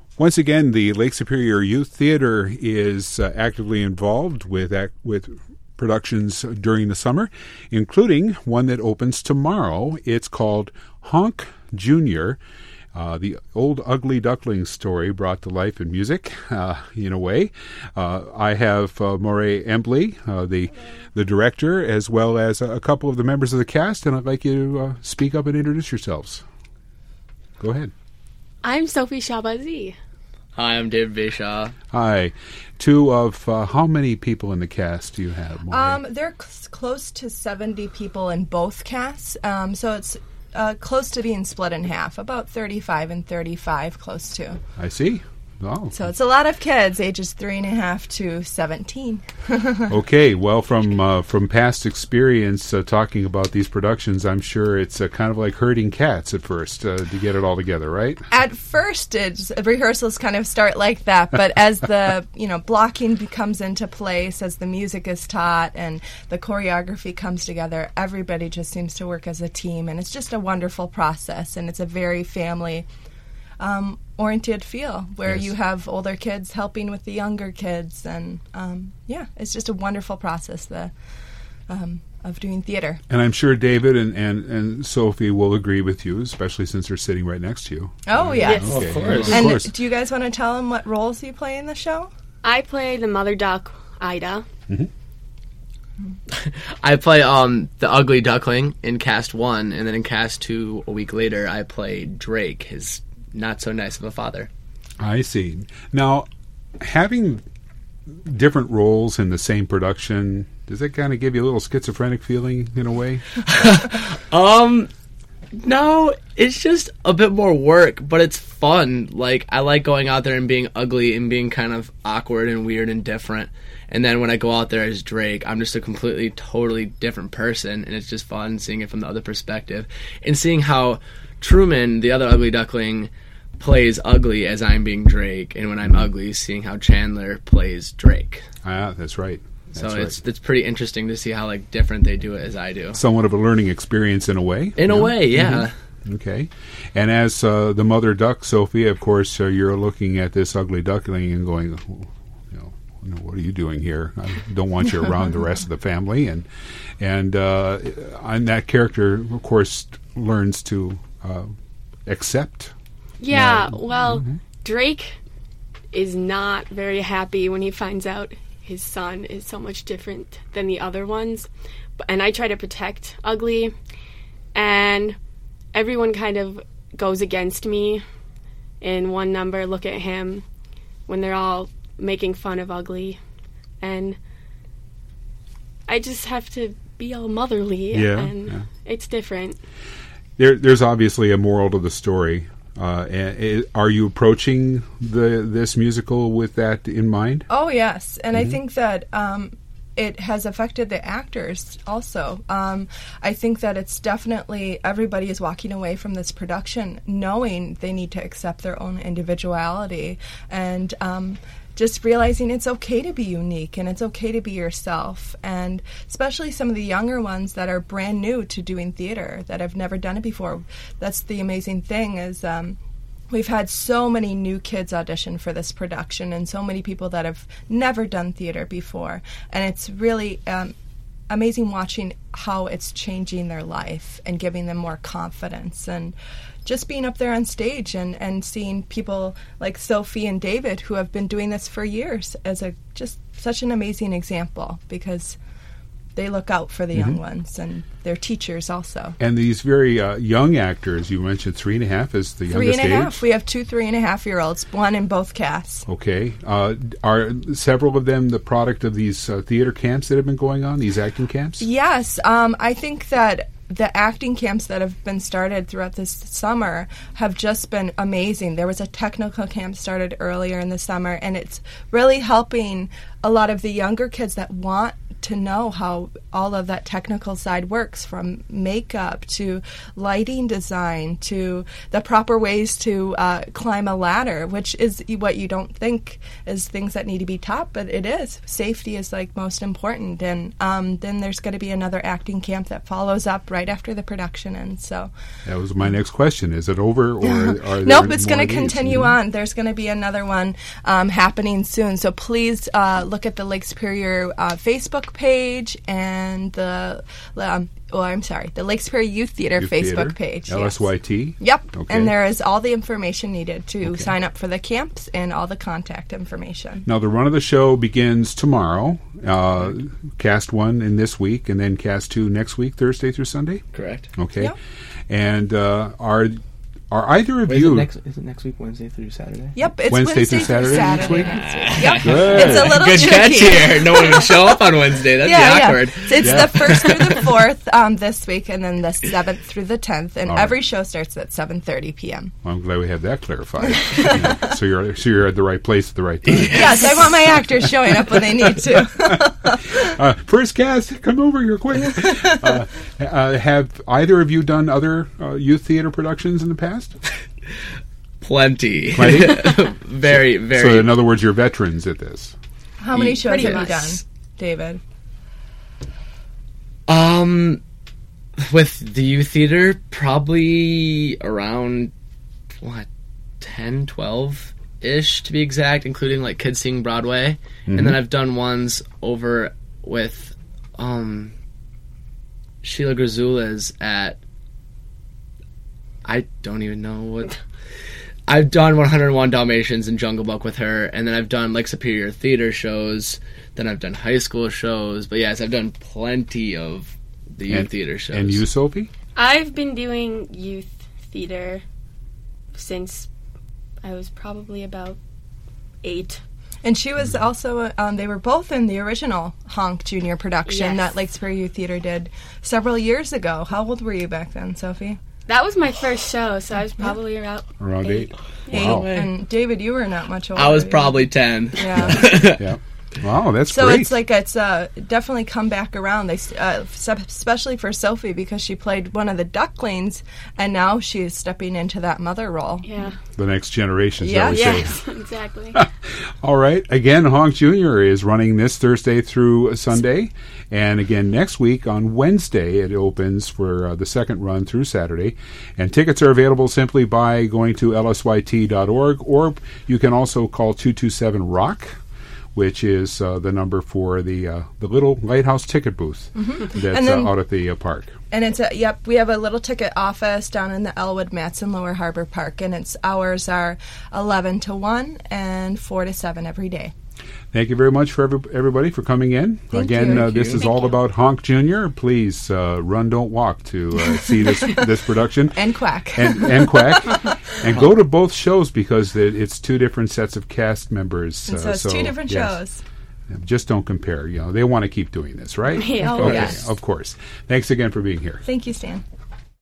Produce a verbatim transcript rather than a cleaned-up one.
Once again, the Lake Superior Youth Theater is uh, actively involved with ac- with productions during the summer, including one that opens tomorrow. It's called Honk Junior, uh, the old Ugly Duckling story brought to life in music, uh, in a way. Uh, I have uh, Moray Embley, uh, the the director, as well as a, a couple of the members of the cast, and I'd like you to uh, speak up and introduce yourselves. Go ahead. I'm Sophie Shabazi. Hi, I'm David Bayshaw. Hi. Two of, uh, how many people in the cast do you have, Moray? Um, they're c- close to seventy people in both casts, um, so it's uh, close to being split in half, about thirty-five and thirty-five, close to. I see. Oh. So it's a lot of kids, ages three and a half to seventeen. Okay, well, from uh, from past experience uh, talking about these productions, I'm sure it's uh, kind of like herding cats at first uh, to get it all together, right? At first, it's, rehearsals kind of start like that, but as the you know blocking comes into place, as the music is taught and the choreography comes together, everybody just seems to work as a team, and it's just a wonderful process, and it's a very family Um, oriented feel where Yes. you have older kids helping with the younger kids, and um, yeah, it's just a wonderful process the, um, of doing theater. And I'm sure David and, and, and Sophie will agree with you, especially since they're sitting right next to you. Oh, yes. Yes. Of course. Of And course. do you guys want to tell them what roles you play in the show? I play the mother duck, Ida. I play um the Ugly Duckling in cast one, and then in cast two, a week later, I play Drake, his not so nice of a father. I see. Now, having different roles in the same production, does that kind of give you a little schizophrenic feeling in a way? Um, no, it's just a bit more work, but it's fun. Like, I like going out there and being ugly and being kind of awkward and weird and different. And then when I go out there as Drake, I'm just a completely, totally different person, and it's just fun seeing it from the other perspective. And seeing how Truman, the other Ugly Duckling, plays ugly as I'm being Drake, and when I'm ugly, seeing how Chandler plays Drake. Ah, that's right. That's So right. it's it's pretty interesting to see how like different they do it as I do. Somewhat of a learning experience in a way. In a Yeah. way, yeah. Okay. And as uh, the mother duck, Sophie, of course, uh, you're looking at this ugly duckling and going, you know, you know, what are you doing here? I don't want you around the rest of the family. And and uh, and that character, of course, learns to uh, accept. Yeah, well, Drake is not very happy when he finds out his son is so much different than the other ones. B- And I try to protect Ugly, and everyone kind of goes against me in one number. Look at him when they're all making fun of Ugly. And I just have to be all motherly, Yeah, and yeah. it's different. There, there's obviously a moral to the story. Uh, and, uh, are you approaching the this musical with that in mind? Oh, yes. And I think that um, it has affected the actors also. Um, I think that it's definitely, everybody is walking away from this production knowing they need to accept their own individuality, and um, just realizing it's okay to be unique and it's okay to be yourself. And especially some of the younger ones that are brand new to doing theater, that have never done it before. That's the amazing thing is um, we've had so many new kids audition for this production, and so many people that have never done theater before. And it's really um, amazing watching how it's changing their life and giving them more confidence. And just being up there on stage and, and seeing people like Sophie and David who have been doing this for years as a just such an amazing example, because they look out for the young ones, and their teachers also. And these very uh, young actors, you mentioned three and a half is the Three youngest and a age? half. We have two three and a half year olds, one in both casts. Okay. Uh, are several of them the product of these uh, theater camps that have been going on, these acting camps? Yes, um, I think that the acting camps that have been started throughout this summer have just been amazing. There was a technical camp started earlier in the summer, and it's really helping a lot of the younger kids that want to know how all of that technical side works, from makeup to lighting design to the proper ways to uh, climb a ladder, which is what you don't think is things that need to be taught, but it is. Safety is like most important. And um, then there's going to be another acting camp that follows up right after the production ends. So that was my next question. Is it over, or are there nope, it's going more to of these? continue Mhm. on. There's going to be another one um, happening soon. So please uh, look at the Lake Superior uh, Facebook page and the, um, oh, I'm sorry, the Lake Superior Youth Theater Youth Facebook Theater, page. L S Y T? Yes. Yep. Okay. And there is all the information needed to Okay. sign up for the camps and all the contact information. Now, the run of the show begins tomorrow. Uh, cast one in this week, and then cast two next week, Thursday through Sunday? Correct. Okay. Yep. And uh, are are either of Wait, is, you... it next, is it next week, Wednesday through Saturday? Yep, it's Wednesday Wednesday, through Saturday next week? next week. Yep. Good. It's a little Good tricky. catch here. No one would show up on Wednesday. That'd yeah, be yeah. awkward. So it's Yeah. the first through the fourth um, this week, and then the seventh through the tenth, and All right. every show starts at seven thirty p.m. Well, I'm glad we have that clarified. Yeah. So you're so you're at the right place at the right time. Yes, I want my actors showing up when they need to. Uh, first cast, come over here quick. Uh, uh, have either of you done other uh, youth theater productions in the past? Plenty. Plenty? very, very. So in other words, you're veterans at this. How many Ye- shows pretty have you much. done, David? Um, with the youth theater, probably around, what, ten, twelve-ish to be exact, including, like, Kids Sing Broadway. Mhm. And then I've done ones over with, um, Sheila Grazula's at, I don't even know what... I've done one oh one Dalmatians and Jungle Book with her, and then I've done Lake Superior theater shows, then I've done high school shows, but yes, I've done plenty of the youth And- theater shows. And you, Sophie? I've been doing youth theater since I was probably about eight. And she was also, um, they were both in the original Honk Junior production Yes. that Lake Superior Youth Theater did several years ago. How old were you back then, Sophie? That was my first show, so I was probably around Around eight. Eight. Wow. And David, you were not much older. I was were you? probably ten. Yeah. Yeah. Wow, that's So great. it's like it's uh, definitely come back around. They, uh, especially for Sophie, because she played one of the ducklings, and now she's stepping into that mother role. Yeah. the next generation, shall Yeah, we yeah. say. Yes, exactly. All right. Again, Honk Junior is running this Thursday through Sunday. And again, next week on Wednesday, it opens for uh, the second run through Saturday. And tickets are available simply by going to L S Y T dot org, or you can also call two two seven ROCK, which is uh, the number for the uh, the little lighthouse ticket booth that's And then- uh, out at the uh, park. And it's a, yep, we have a little ticket office down in the Elwood Matson Lower Harbor Park, and its hours are eleven to one and four to seven every day. Thank you very much for every, everybody for coming in. Thank Again, you. uh, Thank this you. is all about Honk Junior Please uh, run, don't walk to uh, see this this production. And Quack. and, and Quack, and go to both shows because it, it's two different sets of cast members. And so it's two different yes. shows. Just don't compare. You know, they want to keep doing this, right? Yeah. Oh, Okay, yes. of course. Thanks again for being here. Thank you, Stan.